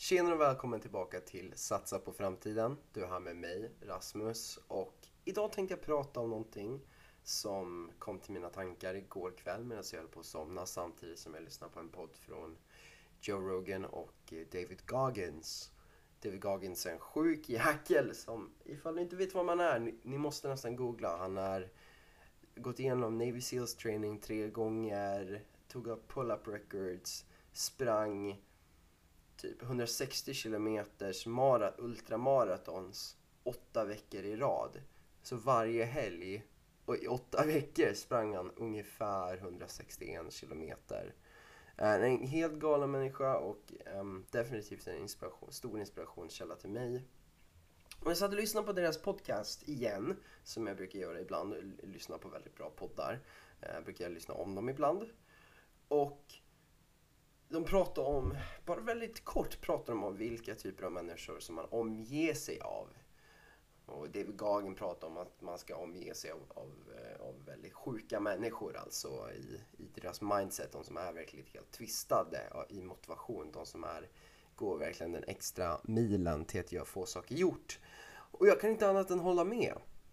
Tjena och välkommen tillbaka till Satsa på framtiden. Du är här med mig, Rasmus. Och idag tänkte jag prata om någonting som kom till mina tankar igår kväll medan jag höll på att somna. Samtidigt som jag lyssnade på en podd från Joe Rogan och David Goggins. David Goggins är en sjuk jäkel som, ifall du inte vet vad man är, ni måste nästan googla. Han har gått igenom Navy Seals training 3 gånger, tog upp pull-up records, sprang typ 160 kilometers ultramaratons 8 veckor i rad. Så varje helg och i 8 veckor sprang han ungefär 161 kilometer. En helt galen människa och definitivt en stor inspirationskälla till mig. Och jag satt och lyssnade på deras podcast igen, som jag brukar göra ibland. Lyssna på väldigt bra poddar. Brukar jag lyssna om dem ibland. Och de pratar om, bara väldigt kort pratar de om vilka typer av människor som man omger sig av. Och David Goggin pratar om att man ska omge sig av väldigt sjuka människor, alltså i deras mindset. De som är verkligen helt twistade i motivation. De som går verkligen den extra milen till att få saker gjort. Och jag kan inte annat än hålla med.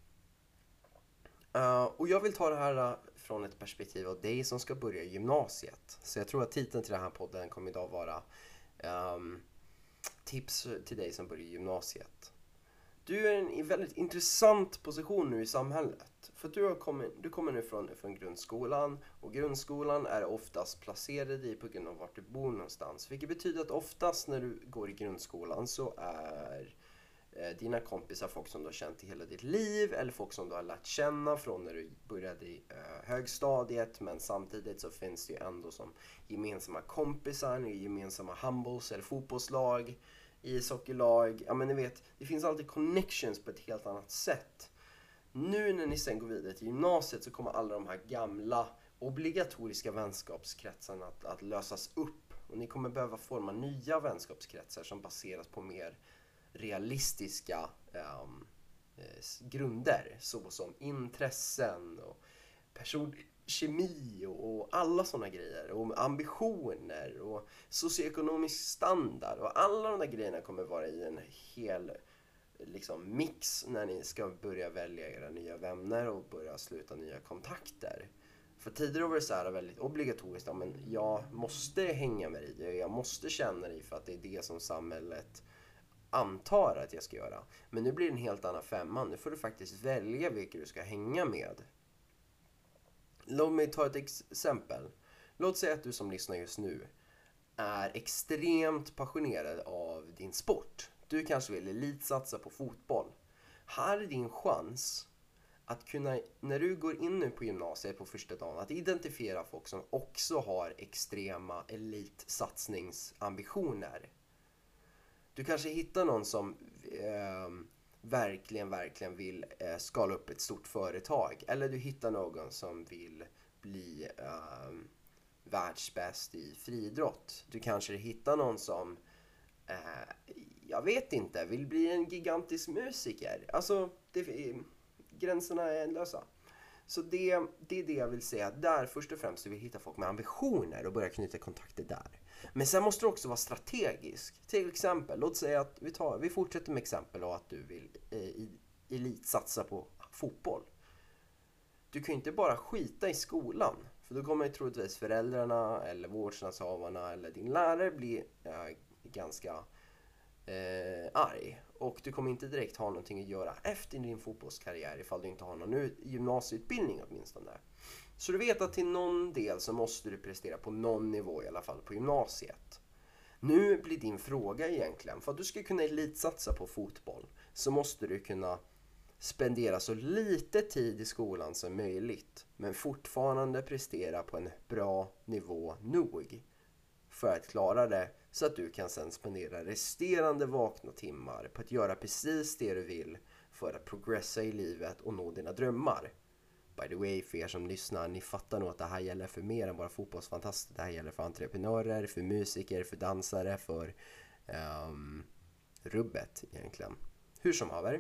Och jag vill ta det här från ett perspektiv av dig som ska börja gymnasiet. Så jag tror att titeln till den här podden kommer idag vara tips till dig som börjar gymnasiet. Du är i en väldigt intressant position nu i samhället. För du kommer nu från grundskolan. Och grundskolan är oftast placerad i på grund av vart du bor någonstans. Vilket betyder att oftast när du går i grundskolan så är dina kompisar folk som du har känt i hela ditt liv. Eller folk som du har lärt känna från när du började i högstadiet. Men samtidigt så finns det ju ändå som gemensamma kompisar, gemensamma handbolls- eller fotbollslag, ishockeylag. Ja, men ni vet, det finns alltid connections på ett helt annat sätt. Nu när ni sen går vidare till gymnasiet så kommer alla de här gamla obligatoriska vänskapskretsarna att lösas upp. Och ni kommer behöva forma nya vänskapskretsar som baseras på mer realistiska grunder, såsom intressen och personkemi och alla sådana grejer, och ambitioner och socioekonomisk standard, och alla de där grejerna kommer vara i en hel mix när ni ska börja välja era nya vänner och börja sluta nya kontakter. För tidigare var det så här väldigt obligatoriskt, men jag måste hänga med dig, jag måste känna dig för att det är det som samhället antar att jag ska göra. Men nu blir det en helt annan femma. Nu får du faktiskt välja vilka du ska hänga med. Låt mig ta ett exempel. Låt säga att du som lyssnar just nu är extremt passionerad av din sport. Du kanske vill elitsatsa på fotboll. Här är din chans att kunna, när du går in nu på gymnasiet på första dagen, att identifiera folk som också har extrema elitsatsningsambitioner. Du kanske hittar någon som verkligen vill skala upp ett stort företag. Eller du hittar någon som vill bli världsbäst i friidrott. Du kanske hittar någon som, jag vet inte, vill bli en gigantisk musiker. Alltså, gränserna är lösa. Så det är det jag vill säga. Där först och främst du vill hitta folk med ambitioner och börja knyta kontakter där. Men sen måste du också vara strategisk. Till exempel, låt säga att vi fortsätter med exempel och att du vill elitsatsa på fotboll. Du kan ju inte bara skita i skolan. För då kommer troligtvis föräldrarna eller vårdnadshavarna eller din lärare bli ganska arg. Och du kommer inte direkt ha någonting att göra efter din fotbollskarriär ifall du inte har någon gymnasieutbildning åtminstone. Så du vet att till någon del så måste du prestera på någon nivå i alla fall på gymnasiet. Nu blir din fråga egentligen, för att du ska kunna elitsatsa på fotboll så måste du kunna spendera så lite tid i skolan som möjligt, men fortfarande prestera på en bra nivå nog för att klara det, så att du kan sen spendera resterande vakna timmar på att göra precis det du vill för att progressa i livet och nå dina drömmar. By the way, för er som lyssnar, ni fattar nog att det här gäller för mer än bara fotbollsfantaster. Det här gäller för entreprenörer, för musiker, för dansare, för rubbet egentligen. Hur som haver.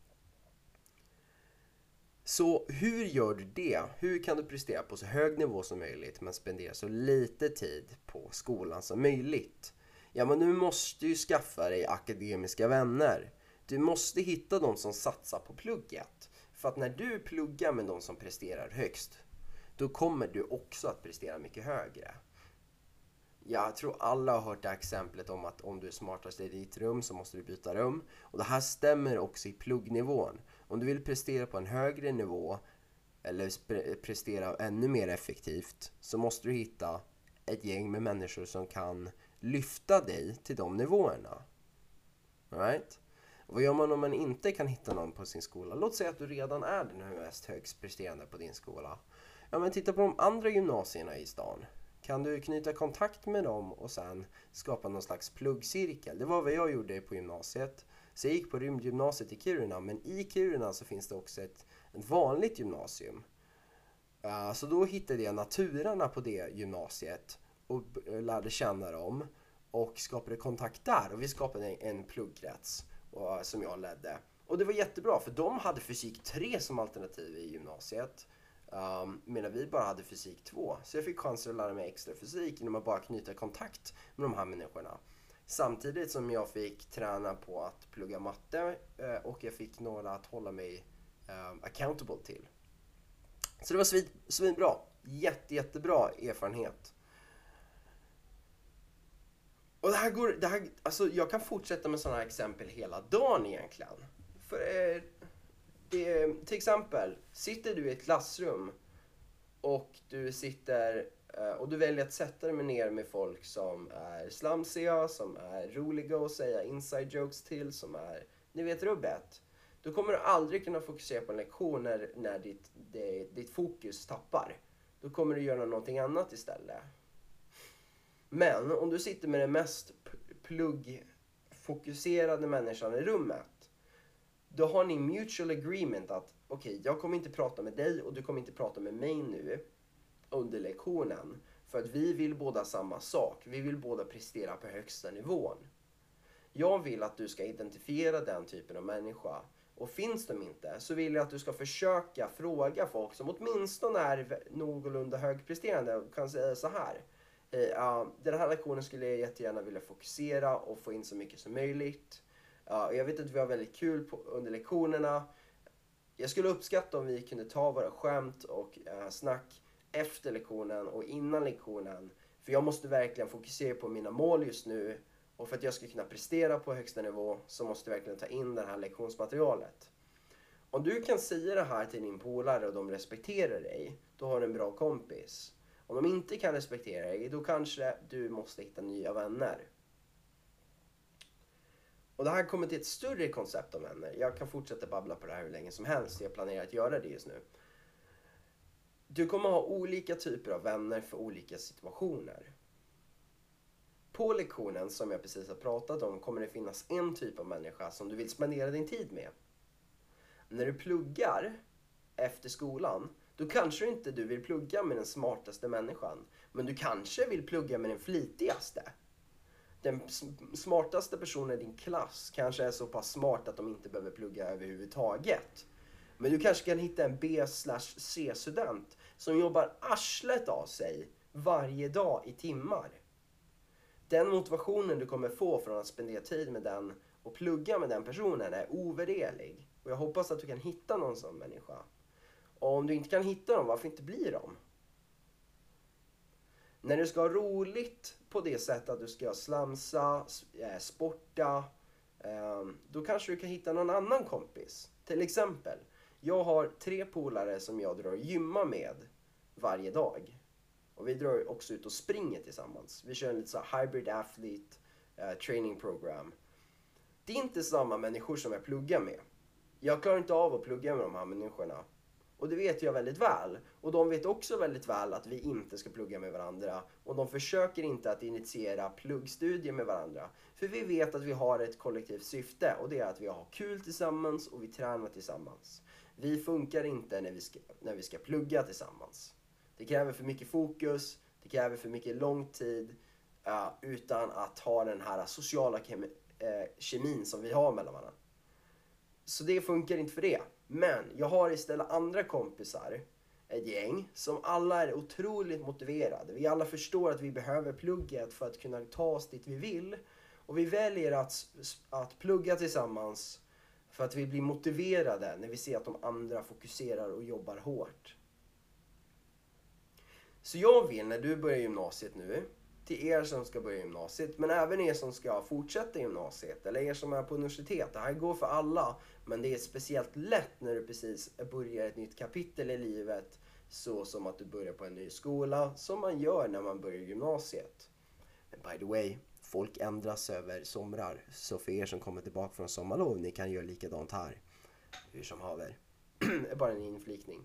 Så hur gör du det? Hur kan du prestera på så hög nivå som möjligt men spendera så lite tid på skolan som möjligt? Ja, men du måste ju skaffa dig akademiska vänner. Du måste hitta de som satsar på plugget. För att när du pluggar med de som presterar högst, då kommer du också att prestera mycket högre. Jag tror alla har hört det här exemplet om att om du är smartast i ditt rum så måste du byta rum. Och det här stämmer också i pluggnivån. Om du vill prestera på en högre nivå eller prestera ännu mer effektivt, så måste du hitta ett gäng med människor som kan lyfta dig till de nivåerna. All right? Vad gör man om man inte kan hitta någon på sin skola? Låt säga att du redan är den mest högst presterande på din skola. Ja, men titta på de andra gymnasierna i stan. Kan du knyta kontakt med dem och sen skapa någon slags pluggcirkel? Det var vad jag gjorde på gymnasiet. Så jag gick på rymdgymnasiet i Kiruna, men i Kiruna så finns det också ett vanligt gymnasium. Så då hittade jag naturarna på det gymnasiet och lärde känna dem och skapade kontakt där. Och vi skapade en pluggkrets som jag ledde. Och det var jättebra, för de hade fysik 3 som alternativ i gymnasiet. Medan vi bara hade fysik 2. Så jag fick chansen att lära mig extra fysik genom att bara knyta kontakt med de här människorna. Samtidigt som jag fick träna på att plugga matte och jag fick några att hålla mig accountable till. Så det var svinbra. Jättebra erfarenhet. Och alltså jag kan fortsätta med sådana här exempel hela dagen egentligen. För till exempel, sitter du i ett klassrum och du väljer att sätta dig ner med folk som är slamsiga, som är roliga att säga inside jokes till, som är, ni vet, rubbet. Då kommer du aldrig kunna fokusera på en lektion när ditt fokus tappar. Då kommer du göra någonting annat istället. Men om du sitter med den mest pluggfokuserade människan i rummet, då har ni mutual agreement att okej, jag kommer inte prata med dig och du kommer inte prata med mig nu under lektionen. För att vi vill båda samma sak. Vi vill båda prestera på högsta nivån. Jag vill att du ska identifiera den typen av människa. Och finns de inte, så vill jag att du ska försöka fråga folk som åtminstone är någorlunda högpresterande och kan säga så här. Den här lektionen skulle jag jättegärna vilja fokusera och få in så mycket som möjligt. Jag vet att vi har väldigt kul under lektionerna. Jag skulle uppskatta om vi kunde ta våra skämt och snack efter lektionen och innan lektionen. För jag måste verkligen fokusera på mina mål just nu. Och för att jag ska kunna prestera på högsta nivå så måste jag verkligen ta in det här lektionsmaterialet. Om du kan säga det här till din polare och de respekterar dig, då har du en bra kompis. Om de inte kan respektera dig, då kanske du måste hitta nya vänner. Och det här kommer till ett större koncept om vänner. Jag kan fortsätta babbla på det här hur länge som helst. Jag planerar att göra det just nu. Du kommer ha olika typer av vänner för olika situationer. På lektionen som jag precis har pratat om kommer det finnas en typ av människa som du vill spendera din tid med. När du pluggar efter skolan, då kanske inte du vill plugga med den smartaste människan. Men du kanske vill plugga med den flitigaste. Den smartaste personen i din klass kanske är så pass smart att de inte behöver plugga överhuvudtaget. Men du kanske kan hitta en B/C-student som jobbar arslet av sig varje dag i timmar. Den motivationen du kommer få från att spendera tid med den och plugga med den personen är ovärderlig. Och jag hoppas att du kan hitta någon sån människa. Och om du inte kan hitta dem, varför inte bli dem? När du ska ha roligt på det sättet att du ska slamsa, sporta, då kanske du kan hitta någon annan kompis. Till exempel, jag har 3 polare som jag drar gymma med varje dag. Och vi drar också ut och springer tillsammans. Vi kör en lite så hybrid athlete training program. Det är inte samma människor som jag pluggar med. Jag klarar inte av att plugga med de här människorna. Och det vet jag väldigt väl. Och de vet också väldigt väl att vi inte ska plugga med varandra. Och de försöker inte att initiera pluggstudier med varandra. För vi vet att vi har ett kollektivt syfte. Och det är att vi har kul tillsammans och vi tränar tillsammans. Vi funkar inte när vi ska plugga tillsammans. Det kräver för mycket fokus. Det kräver för mycket lång tid. Utan att ha den här sociala kemin som vi har mellan varandra. Så det funkar inte för det. Men jag har istället andra kompisar ett gäng som alla är otroligt motiverade. Vi alla förstår att vi behöver plugget för att kunna ta oss dit vi vill. Och vi väljer att plugga tillsammans för att vi blir motiverade när vi ser att de andra fokuserar och jobbar hårt. Så jag vill, när du börjar gymnasiet nu, till er som ska börja gymnasiet, men även er som ska fortsätta gymnasiet, eller er som är på universitet. Det här går för alla, men det är speciellt lätt när du precis börjar ett nytt kapitel i livet, så som att du börjar på en ny skola, som man gör när man börjar gymnasiet. Men by the way, folk ändras över somrar, så för er som kommer tillbaka från sommarlov, ni kan göra likadant här. Hur som haver. Det är bara en inflikning.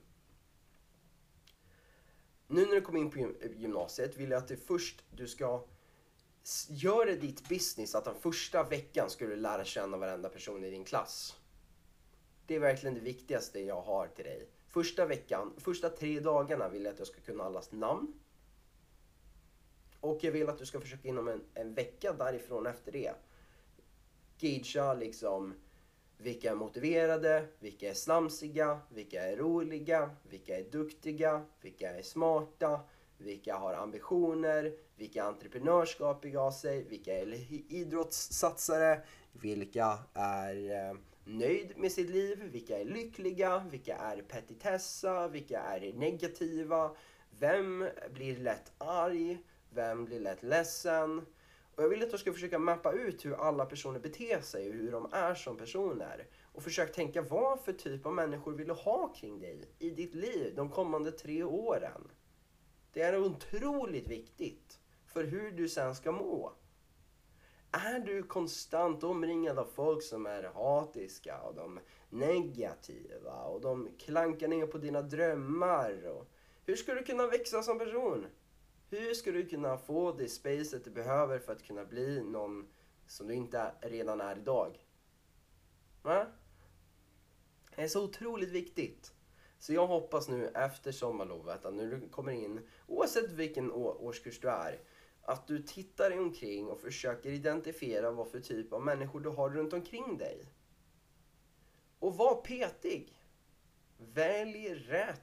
Nu när du kommer in på gymnasiet vill jag att du ska göra ditt business att den första veckan ska du lära känna varenda person i din klass. Det är verkligen det viktigaste jag har till dig. Första veckan, första 3 dagarna vill jag att jag ska kunna allas namn. Och jag vill att du ska försöka inom en vecka därifrån efter det gagea liksom vilka är motiverade, vilka är slamsiga, vilka är roliga, vilka är duktiga, vilka är smarta, vilka har ambitioner, vilka är entreprenörskapiga av sig, vilka är idrottssatsare, vilka är nöjd med sitt liv, vilka är lyckliga, vilka är petitessa, vilka är negativa, vem blir lätt arg, vem blir lätt ledsen. Och jag vill att du ska försöka mappa ut hur alla personer beter sig och hur de är som personer. Och försök tänka vad för typ av människor vill du ha kring dig i ditt liv de kommande 3 åren. Det är otroligt viktigt för hur du sen ska må. Är du konstant omringad av folk som är hatiska och de negativa och de klankar ner på dina drömmar? Och hur ska du kunna växa som person? Hur ska du kunna få det spacet du behöver för att kunna bli någon som du inte redan är idag? Va? Det är så otroligt viktigt. Så jag hoppas nu efter sommarlovet att när du kommer in, oavsett vilken årskurs du är, att du tittar dig omkring och försöker identifiera vad för typ av människor du har runt omkring dig. Och var petig. Välj rätt.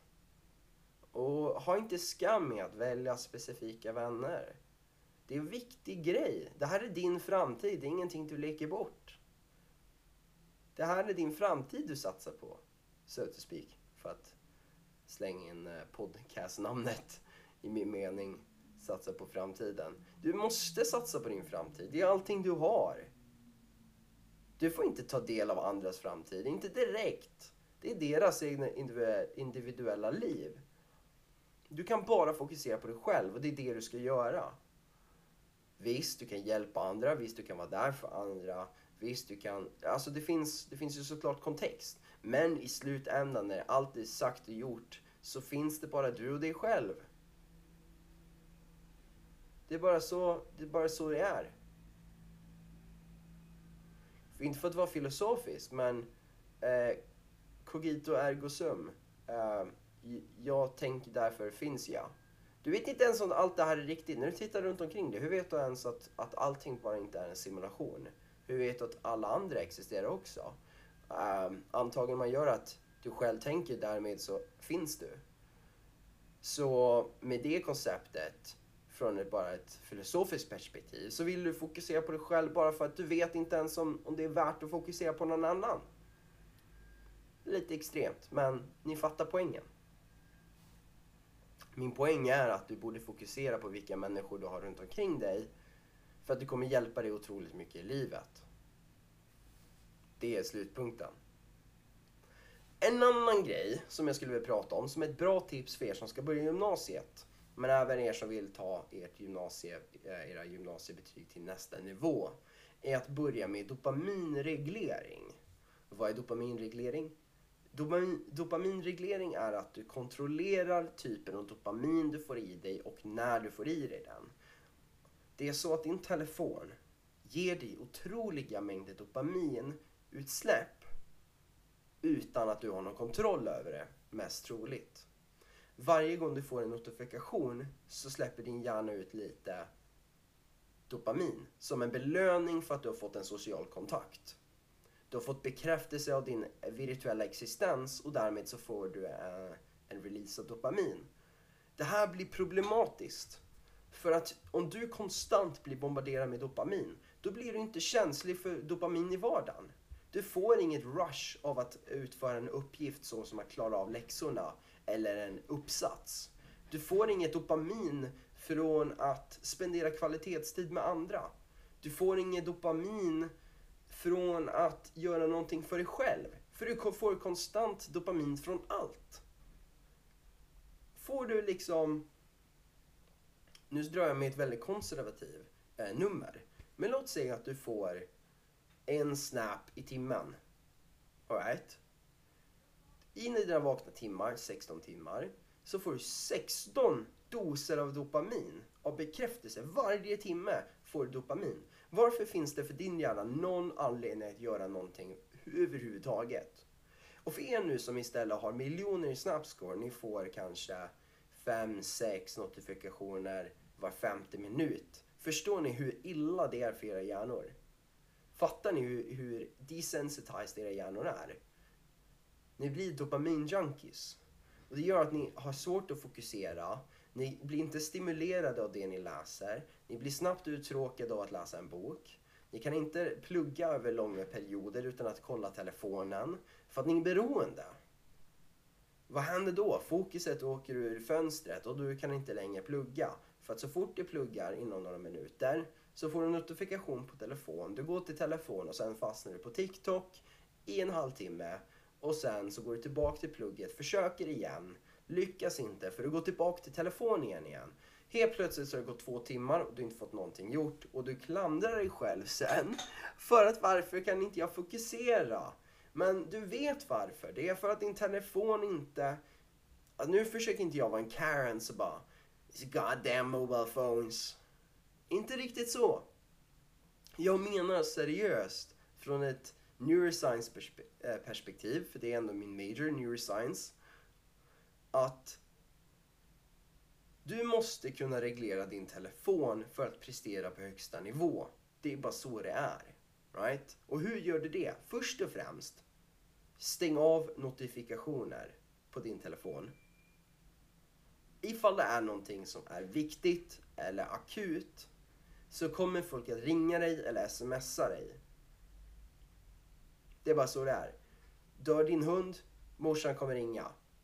Och ha inte skam med att välja specifika vänner. Det är en viktig grej. Det här är din framtid. Det är ingenting du leker bort. Det här är din framtid du satsar på. So to speak. För att slänga in podcastnamnet i min mening. Satsa på framtiden. Du måste satsa på din framtid. Det är allting du har. Du får inte ta del av andras framtid. Inte direkt. Det är deras egna individuella liv. Du kan bara fokusera på dig själv och det är det du ska göra. Visst, du kan hjälpa andra. Visst, du kan vara där för andra. Visst, du kan... Alltså det finns ju såklart kontext. Men i slutändan när allt är sagt och gjort så finns det bara du och dig själv. Det är bara så det är. Inte för att vara filosofisk, men cogito ergo sum. Jag tänker därför finns jag. Du vet inte ens om allt det här är riktigt. När du tittar runt omkring dig, hur vet du ens att allting bara inte är en simulation? Hur vet du att alla andra existerar också? Antagligen man gör att du själv tänker, därmed så finns du. Så med det konceptet, från bara ett filosofiskt perspektiv, så vill du fokusera på dig själv bara för att du vet inte ens om det är värt att fokusera på någon annan. Lite extremt, men ni fattar poängen. Min poäng är att du borde fokusera på vilka människor du har runt omkring dig, för att det kommer hjälpa dig otroligt mycket i livet. Det är slutpunkten. En annan grej som jag skulle vilja prata om, som är ett bra tips för er som ska börja gymnasiet, men även er som vill ta era gymnasiebetyg till nästa nivå, är att börja med dopaminreglering. Vad är dopaminreglering? Dopaminreglering är att du kontrollerar typen av dopamin du får i dig och när du får i dig den. Det är så att din telefon ger dig otroliga mängder dopaminutsläpp utan att du har någon kontroll över det, mest troligt. Varje gång du får en notifikation så släpper din hjärna ut lite dopamin som en belöning för att du har fått en social kontakt. Du har fått bekräftelse av din virtuella existens och därmed så får du en release av dopamin. Det här blir problematiskt. För att om du konstant blir bombarderad med dopamin, då blir du inte känslig för dopamin i vardagen. Du får inget rush av att utföra en uppgift så som att klara av läxorna eller en uppsats. Du får inget dopamin från att spendera kvalitetstid med andra. Du får inget dopamin från att göra någonting för dig själv. För du får konstant dopamin från allt. Får du liksom... Nu drar jag med ett väldigt konservativ nummer. Men låt säga att du får en snap i timmen. All right? I dina vakna timmar, 16 timmar, så får du 16 doser av dopamin. Av bekräftelse. Varje timme får du dopamin. Varför finns det för din hjärna någon anledning att göra någonting överhuvudtaget? Och för er nu som istället har miljoner i Snapscore, ni får kanske 5-6 notifikationer var 50 minut. Förstår ni hur illa det är för era hjärnor? Fattar ni hur desensitized era hjärnor är? Ni blir dopamin-junkies. Och det gör att ni har svårt att fokusera. Ni blir inte stimulerade av det ni läser. Ni blir snabbt uttråkade av att läsa en bok. Ni kan inte plugga över långa perioder utan att kolla telefonen. För att ni är beroende. Vad händer då? Fokuset åker ur fönstret och du kan inte längre plugga. För att så fort du pluggar inom några minuter så får du en notifikation på telefon. Du går till telefon och sen fastnar du på TikTok i en halvtimme. Och sen så går du tillbaka till plugget, försöker igen, lyckas inte för du går tillbaka till telefonen igen. Helt plötsligt så har det gått 2 timmar och du har inte fått någonting gjort. Och du klandrar dig själv sen för att varför kan inte jag fokusera? Men du vet varför. Det är för att din telefon inte... Alltså nu försöker inte jag vara en Karen så bara... Goddamn mobile phones. Inte riktigt så. Jag menar seriöst från ett neuroscience perspektiv, för det är ändå min major, neuroscience, att du måste kunna reglera din telefon för att prestera på högsta nivå. Det är bara så det är. Right? Och hur gör du det? Först och främst, stäng av notifikationer på din telefon. Ifall det är någonting som är viktigt eller akut så kommer folk att ringa dig eller smsa dig. Det är bara så det är. Dör din hund, morsan kommer ringa.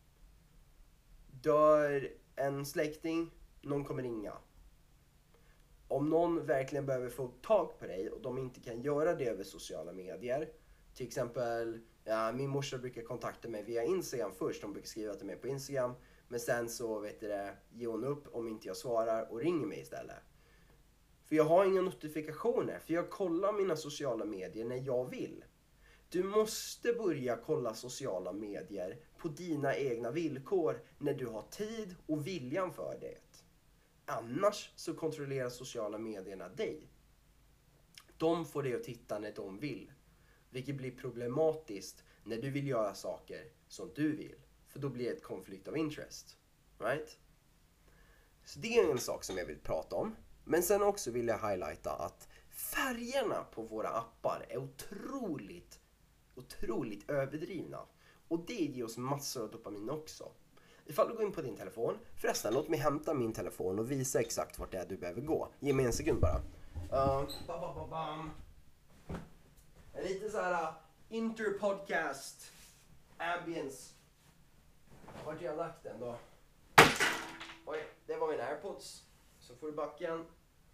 Dör en släkting, någon kommer ringa. Om någon verkligen behöver få tag på dig och de inte kan göra det över sociala medier. Till exempel, min morsa brukar kontakta mig via Instagram först. De brukar skriva till mig på Instagram. Men sen så ger hon upp om inte jag svarar och ringer mig istället. För jag har inga notifikationer. För jag kollar mina sociala medier när jag vill. Du måste börja kolla sociala medier på dina egna villkor när du har tid och viljan för det. Annars så kontrollerar sociala medierna dig. De får dig att titta när de vill. Vilket blir problematiskt när du vill göra saker som du vill. För då blir det ett conflict of interest. Right? Så det är en sak som jag vill prata om. Men sen också vill jag highlighta att färgerna på våra appar är otroligt överdrivna. Och det ger oss massor av dopamin också. Ifall du går in på din telefon. Förresten, låt mig hämta min telefon och visa exakt vart det är du behöver gå. Ge mig en sekund bara. En lite så här interpodcast ambience. Vart har jag lagt den då? Oj, det var min AirPods. Så får du backen.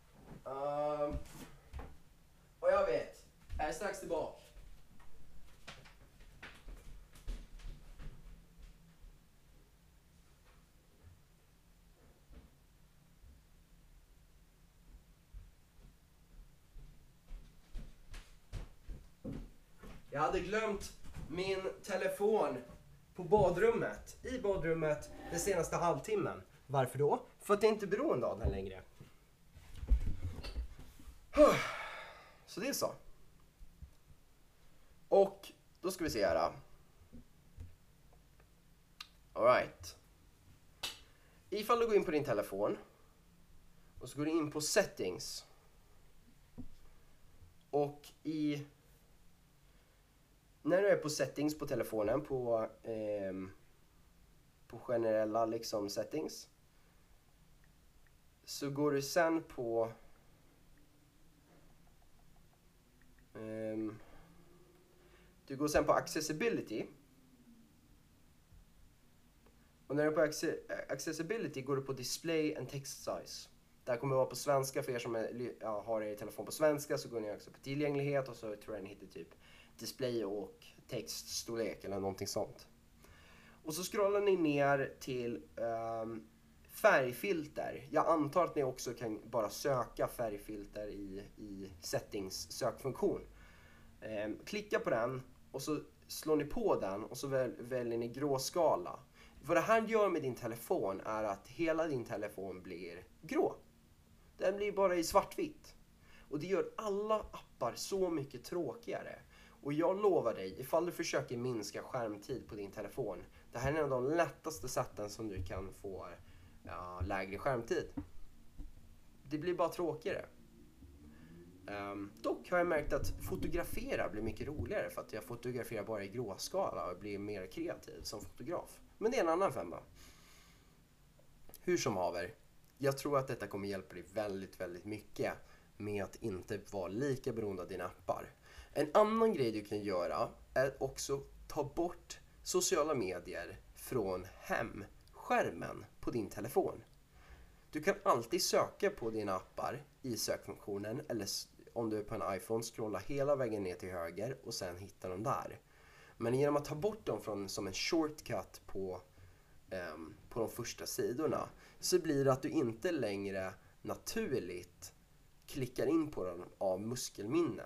Och jag vet. Jag är strax tillbaka. Jag hade glömt min telefon på badrummet. I badrummet den senaste halvtimmen. Varför då? För att jag inte är beroende av den längre. Så det är så. Och då ska vi se här. Alright. Ifall du går in på din telefon. Och så går du in på settings. Och när du är på settings på telefonen på på generella liksom settings. Så går du sen på accessibility. Och när du är på accessibility går du på display and text size. Det här kommer att vara på svenska för er som har er telefon på svenska, så går ni också på tillgänglighet och så tror jag ni hittar typ display och textstorlek eller någonting sånt. Och så scrollar ni ner till färgfilter. Jag antar att ni också kan bara söka färgfilter i settings sökfunktion. Klicka på den och så slår ni på den och så väljer ni gråskala. Vad det här gör med din telefon är att hela din telefon blir grå. Den blir bara i svartvitt. Och det gör alla appar så mycket tråkigare. Och jag lovar dig, ifall du försöker minska skärmtid på din telefon, det här är en av de lättaste sätten som du kan få lägre skärmtid. Det blir bara tråkigare. Dock har jag märkt att fotografera blir mycket roligare för att jag fotograferar bara i gråskala och blir mer kreativ som fotograf. Men det är en annan femma. Hur som haver, jag tror att detta kommer hjälpa dig väldigt, väldigt mycket med att inte vara lika beroende av dina appar. En annan grej du kan göra är också ta bort sociala medier från hemskärmen på din telefon. Du kan alltid söka på dina appar i sökfunktionen, eller om du är på en iPhone, scrolla hela vägen ner till höger och sen hitta dem där. Men genom att ta bort dem som en shortcut på de första sidorna så blir det att du inte längre naturligt klickar in på dem av muskelminne.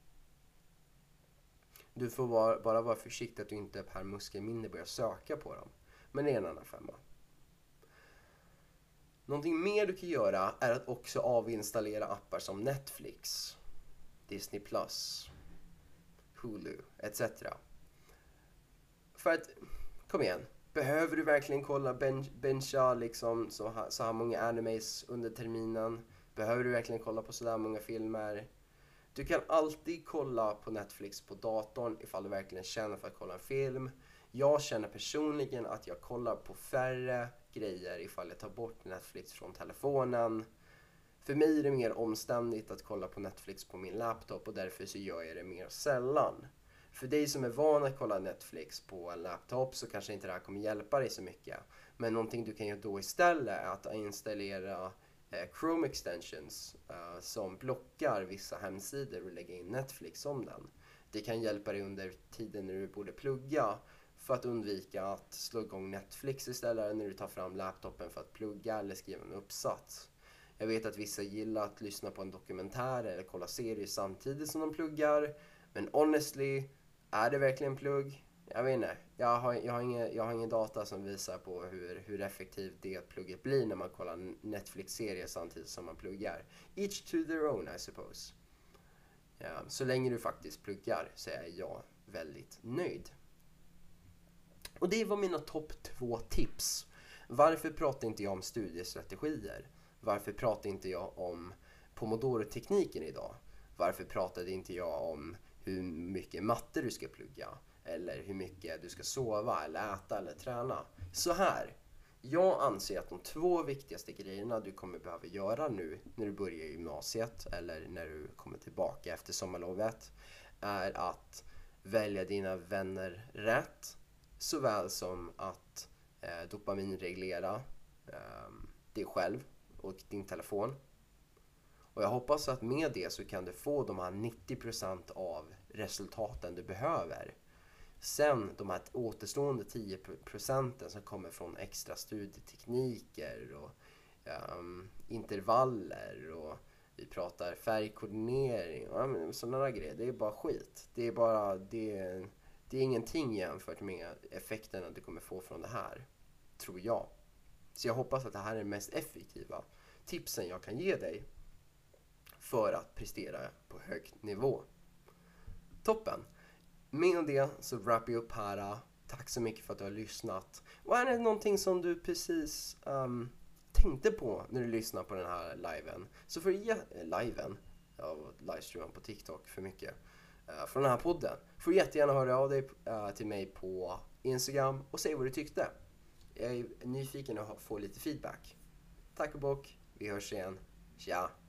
Du får bara vara försiktig att du inte per muskelminne börjar söka på dem. Men det är en annan femma. Någonting mer du kan göra är att också avinstallera appar som Netflix, Disney+, Hulu, etc. För att, kom igen, behöver du verkligen kolla bencha liksom så här många animes under terminen? Behöver du verkligen kolla på så där många filmer? Du kan alltid kolla på Netflix på datorn ifall du verkligen känner för att kolla en film. Jag känner personligen att jag kollar på färre grejer ifall jag tar bort Netflix från telefonen. För mig är det mer omständigt att kolla på Netflix på min laptop och därför så gör jag det mer sällan. För dig som är van att kolla Netflix på en laptop så kanske inte det här kommer hjälpa dig så mycket. Men någonting du kan göra då istället är att installera Chrome extensions som blockar vissa hemsidor och lägga in Netflix om den. Det kan hjälpa dig under tiden när du borde plugga för att undvika att slå igång Netflix istället när du tar fram laptopen för att plugga eller skriva en uppsats. Jag vet att vissa gillar att lyssna på en dokumentär eller kolla serier samtidigt som de pluggar. Men honestly, är det verkligen plugg? Jag vet inte. Jag har ingen data som visar på hur effektivt det plugget blir när man kollar Netflix-serier samtidigt som man pluggar. Each to their own, I suppose. Ja, så länge du faktiskt pluggar så är jag väldigt nöjd. Och det var mina topp 2 tips. Varför pratar inte jag om studiestrategier? Varför pratar inte jag om Pomodoro-tekniken idag? Varför pratade inte jag om hur mycket matte du ska plugga? Eller hur mycket du ska sova eller äta eller träna? Så här, jag anser att de 2 viktigaste grejerna du kommer behöva göra nu när du börjar gymnasiet eller när du kommer tillbaka efter sommarlovet är att välja dina vänner rätt, såväl som att dopaminreglera dig själv och din telefon. Och jag hoppas att med det så kan du få de här 90% av resultaten du behöver. Sen de här återstående 10% som kommer från extra studietekniker och intervaller och vi pratar färgkoordinering och sådana där grejer. Det är bara skit. Det är ingenting jämfört med effekterna du kommer få från det här, tror jag. Så jag hoppas att det här är den mest effektiva tipsen jag kan ge dig för att prestera på hög nivå. Toppen! Med det så wrap jag upp här. Tack så mycket för att du har lyssnat. Och är det någonting som du precis tänkte på när du lyssnar på den här liven, så får du jag livestreamar på TikTok för mycket från den här podden. Får du jättegärna höra av dig till mig på Instagram och säg vad du tyckte. Jag är nyfiken att få lite feedback. Tack och bock. Vi hörs igen. Tja!